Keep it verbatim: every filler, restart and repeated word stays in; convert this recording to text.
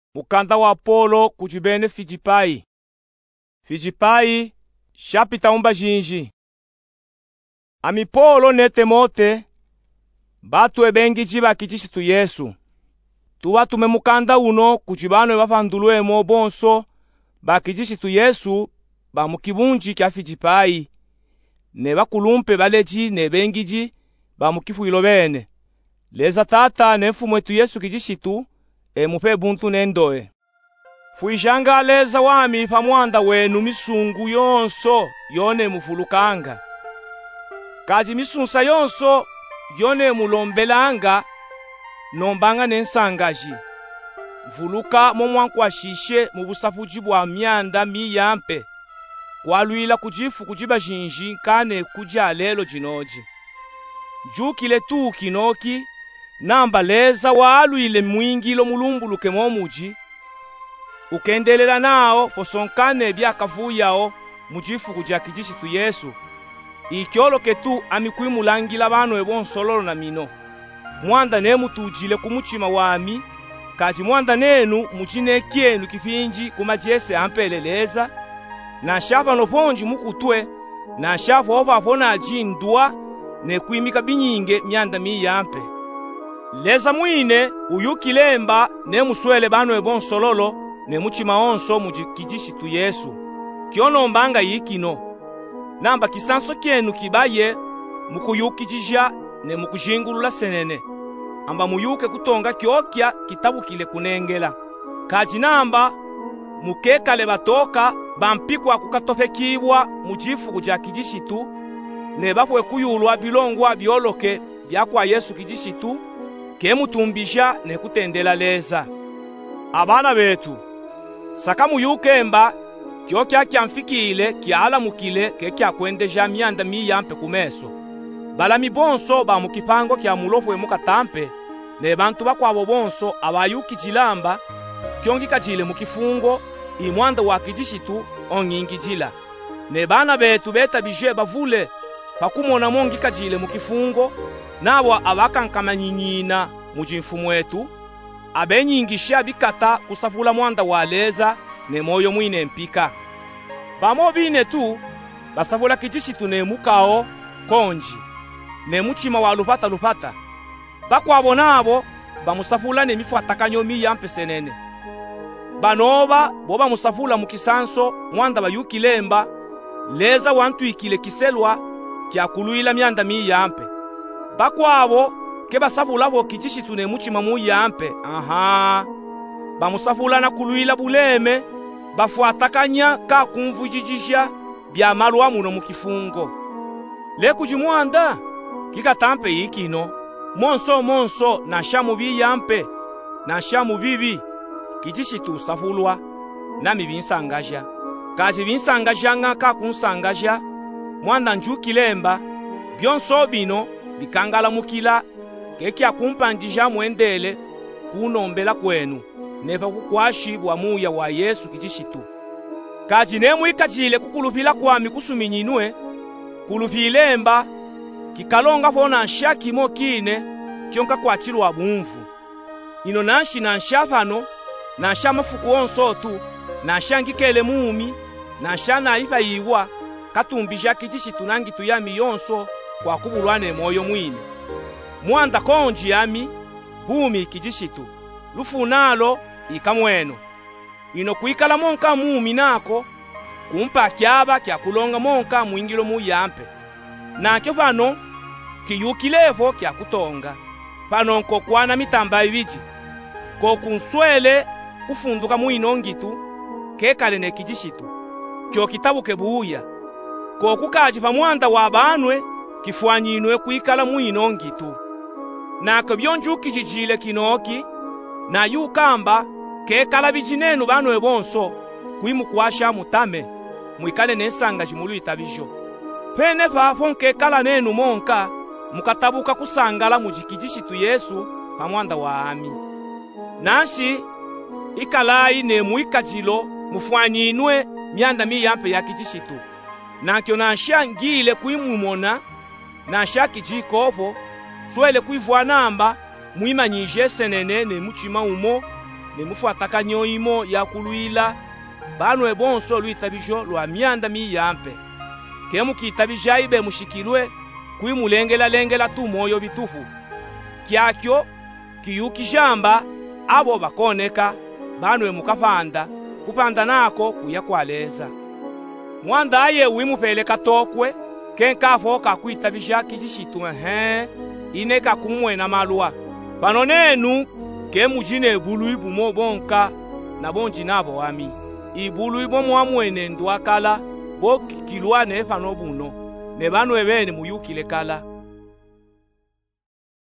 Mukanda wa Apolo kujibene Filipai. Filipai shapita umba jinji. Ami Polo ne Timote batu ebengi jiba kijishitu Yesu. Tuwa tume mukanda uno kujibano bapandulwemo bonso bakijishitu Yesu ba mukibunji kya Filipai. Ne bakulumpe baleji ne bengiji ba mukifuilo bene. Leza tata ne mfumu wetu Yesu kijishitu e mupe buntu nendoe. Fuijanga leza wami pamwanda wenu misungu yonso yone mufulukanga. Kaji misunsa yonso yone mulombelanga nombanga nensangaji. Mfuluka momwankwa shishe mubusafuji bwa myanda miyampe. Kwaluila kujifu kujiba jinji kane kuja lelo jinoji. Jukile tu kinoki namba leza waaluile mwingilo mulumbuluke momuji. Ukendelela nao posonkane byakavuyao mujifu kuja kijishitu Yesu. Ikyoloke tu amikwimulangila banu ebonsololo na mino. Mwanda ne mutujile kumuchima wami kaji mwanda nenu mujine kienu kifinji kumajese ampeleleza na shapa noponji mukutwe na shapa ovapona ajindua ne kuimika binyinge myanda miyampe. Leza mwine uyukilemba ne muswele banu ebonsololo ne muchima onso mujikijishitu Yesu. Kiono mbanga yikino. Namba kisanso kienu kibaye mukuyukijija ne mukujingulula senene. Amba muyuke kutonga kiokya kitabu kile kunengela. Kaji namba mukekale batoka bampikwa kukatofekibwa mujifu kuja kijishitu ne bapwe kuyulwa bilongwa bioloke byakwa Yesu kijishitu ke mutumbisha ne kutendela leza. Abana betu saka muyukemba kyokya kyamfikile kyala mukile ke kyakwendeja myanda miyampe kumeso. Bala mibonso ba mukipango kya mulofwe mukatampe ne bantu bakwabo bonso abayuki jilamba kyongika jile mukifungo imwanda wa kijishitu onyingi jila. Ne bana betu beta bije bavule pakumona mongika jile mukifungo nabo abakankamanyinyina mujimfumu wetu abenyingisha bikata kusafula mwanda wa leza ne moyo mwine mpika. Bamo bine tu basafula kijishitu ne mukao konji ne muchima wa lupata lupata. Bakwabo nabo bamusafula ne mifuatakanyo miyampe senene. Banoba boba musafula mukisanso mwanda bayukilemba leza wantu ikile kiselwa kya kuluila myanda miyampe. Bakwabo ke basafula bo kijishitu ne muchima muyampe. Aha. Bamusafula na kuluila buleme bafuatakanya ka kumvujijisha bya malwa muno mukifungo. Leku jimwanda kikatampe yikino monso monso na shamu biyampe na shamu bibi kijishitu safulwa na mibinsangaja. Kaji binsangaja nga ka kunsangaja mwanda njukilemba byonso bino bikangala mukila keki akumpandija mwendele kunombela kwenu nepa kukwashibwa muya wa Yesu kijishitu. Kaji nemu ikajile kukulupila kwami kusuminyinwe kulupilemba kikalonga pona nshaki mo kine kyonka kwachilwa bumvu. Ino nanshi na nshapano na nshamafuku onso tu na nshangikele mumi na nshana ifa yiwa katumbija kijishitu nangi tuyami yonso kwa kubulwane moyo mwine. Mwanda konji yami bumi kijishitu lufunalo ikamweno. Ino kuikala monka mumi nako kumpa kyaba kya kulonga monka mwingilo muyampe. Na kyo pano kiyukilevo kya kutonga. Pano nko kwana mitamba ibiji. Ko kunswele ufunduka muinongitu kekale ne kijishitu. Kyo kitabu kebuya. Ko kukaji pamwanda wa banwe kifuanyinwe kuikala muinongitu. Na kabyonju kijijile kinoki na yukamba kekala bijinenu banwe bonso kuimu kuasha mutame muikale nensanga jimulu itabisho. Pene fafon kekala nenu monka mukatabuka kusangala mujikijishitu Yesu pamwanda wa ami. Nashi ikalai ne muikajilo mufwanyinwe myanda miyampe ya kijishitu. Nakyo nasha ngile kuimumona nasha kijikopo swele kuivwa namba muimanyije senene ne muchima umo limufuataka nyoimo ya kuluila banu ebonso luitabijo lwa myanda miyampe kemu kiitabija ibe mushikilwe kuimulengela-lengela tu moyo bitufu kyakyo kiyukijamba abo bakoneka banu emukapanda kupanda nako kuya kwaleza mwanda aye wimupeleka tokwe kenkafo kakuitabija kijishitwe he ineka kumwena malwa pano nenu kemujine ebulu ibumo bonka na bonji nabo wami ibulu ibo mwamwene ndwakala bo kilwane fano buno ne banu ebene muyukile kala